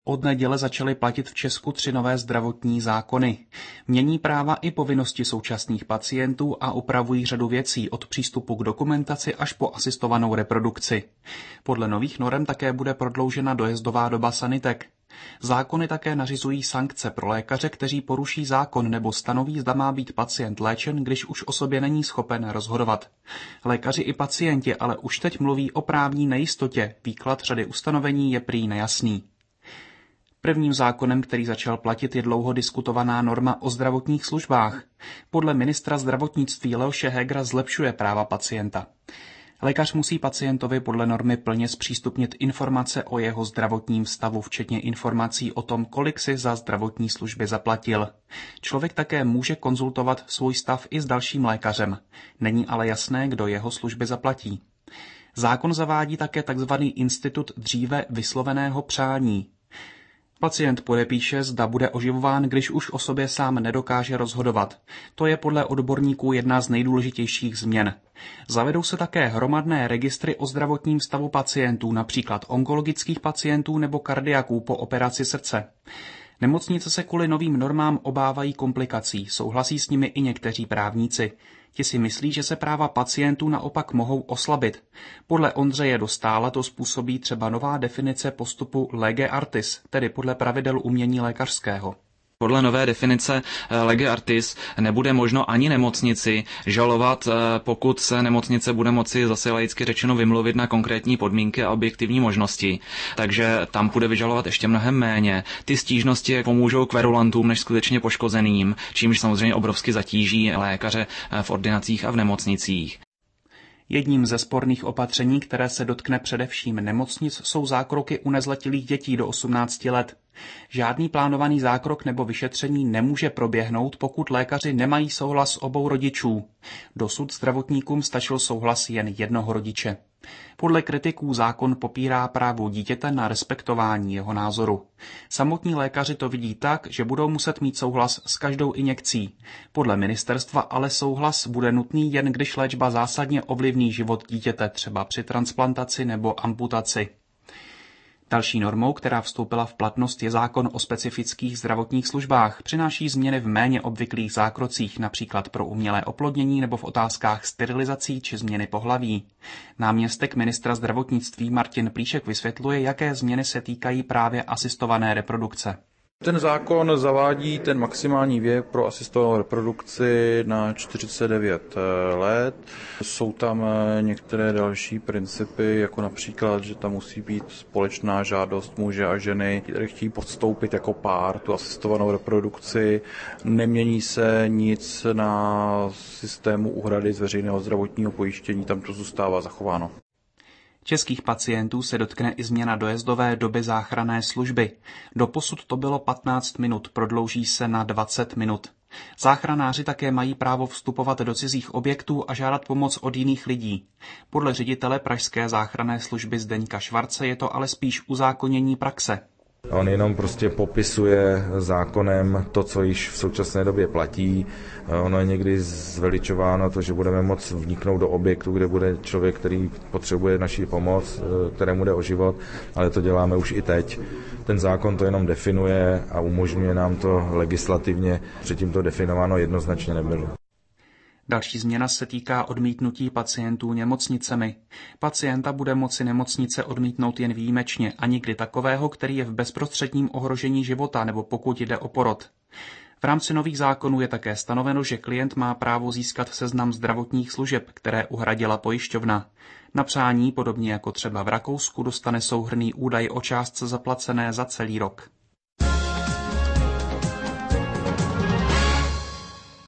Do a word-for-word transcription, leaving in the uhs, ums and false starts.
Od neděle začaly platit v Česku tři nové zdravotní zákony. Mění práva i povinnosti současných pacientů a upravují řadu věcí od přístupu k dokumentaci až po asistovanou reprodukci. Podle nových norem také bude prodloužena dojezdová doba sanitek. Zákony také nařizují sankce pro lékaře, kteří poruší zákon nebo stanoví, zda má být pacient léčen, když už o sobě není schopen rozhodovat. Lékaři i pacienti ale už teď mluví o právní nejistotě, výklad řady ustanovení je prý nejasný. Prvním zákonem, který začal platit, je dlouho diskutovaná norma o zdravotních službách. Podle ministra zdravotnictví Leoše Hegera zlepšuje práva pacienta. Lékař musí pacientovi podle normy plně zpřístupnit informace o jeho zdravotním stavu, včetně informací o tom, kolik si za zdravotní služby zaplatil. Člověk také může konzultovat svůj stav i s dalším lékařem. Není ale jasné, kdo jeho služby zaplatí. Zákon zavádí také tzv. Institut dříve vysloveného přání. Pacient podepíše, zda bude oživován, když už o sobě sám nedokáže rozhodovat. To je podle odborníků jedna z nejdůležitějších změn. Zavedou se také hromadné registry o zdravotním stavu pacientů, například onkologických pacientů nebo kardiaků po operaci srdce. Nemocnice se kvůli novým normám obávají komplikací, souhlasí s nimi i někteří právníci. Ti si myslí, že se práva pacientů naopak mohou oslabit. Podle Ondřeje Dostála to způsobí třeba nová definice postupu lege artis, tedy podle pravidel umění lékařského. Podle nové definice lege artis nebude možno ani nemocnici žalovat, pokud se nemocnice bude moci zase laicky řečeno vymluvit na konkrétní podmínky a objektivní možnosti. Takže tam bude vyžalovat ještě mnohem méně. Ty stížnosti pomůžou kverulantům než skutečně poškozeným, čímž samozřejmě obrovsky zatíží lékaře v ordinacích a v nemocnicích. Jedním ze sporných opatření, které se dotkne především nemocnic, jsou zákroky u nezletilých dětí do osmnácti let. Žádný plánovaný zákrok nebo vyšetření nemůže proběhnout, pokud lékaři nemají souhlas obou rodičů. Dosud zdravotníkům stačil souhlas jen jednoho rodiče. Podle kritiků zákon popírá právo dítěte na respektování jeho názoru. Samotní lékaři to vidí tak, že budou muset mít souhlas s každou injekcí. Podle ministerstva ale souhlas bude nutný jen když léčba zásadně ovlivní život dítěte, třeba při transplantaci nebo amputaci. Další normou, která vstoupila v platnost, je zákon o specifických zdravotních službách. Přináší změny v méně obvyklých zákrocích, například pro umělé oplodnění nebo v otázkách sterilizací či změny pohlaví. Náměstek ministra zdravotnictví Martin Plíšek vysvětluje, jaké změny se týkají právě asistované reprodukce. Ten zákon zavádí ten maximální věk pro asistovanou reprodukci na čtyřicet devět let. Jsou tam některé další principy, jako například, že tam musí být společná žádost muže a ženy, které chtějí podstoupit jako pár tu asistovanou reprodukci. Nemění se nic na systému úhrady z veřejného zdravotního pojištění, tam to zůstává zachováno. Českých pacientů se dotkne i změna dojezdové doby záchranné služby. Doposud to bylo patnáct minut, prodlouží se na dvacet minut. Záchranáři také mají právo vstupovat do cizích objektů a žádat pomoc od jiných lidí. Podle ředitele pražské záchranné služby Zdeňka Švarce je to ale spíš uzákonění praxe. On jenom prostě popisuje zákonem to, co již v současné době platí. Ono je někdy zveličováno to, že budeme moct vniknout do objektu, kde bude člověk, který potřebuje naši pomoc, kterému jde o život, ale to děláme už i teď. Ten zákon to jenom definuje a umožňuje nám to legislativně. Předtím to definováno jednoznačně nebylo. Další změna se týká odmítnutí pacientů nemocnicemi. Pacienta bude moci nemocnice odmítnout jen výjimečně a nikdy takového, který je v bezprostředním ohrožení života nebo pokud jde o porod. V rámci nových zákonů je také stanoveno, že klient má právo získat seznam zdravotních služeb, které uhradila pojišťovna. Na přání, podobně jako třeba v Rakousku, dostane souhrnný údaj o částce zaplacené za celý rok.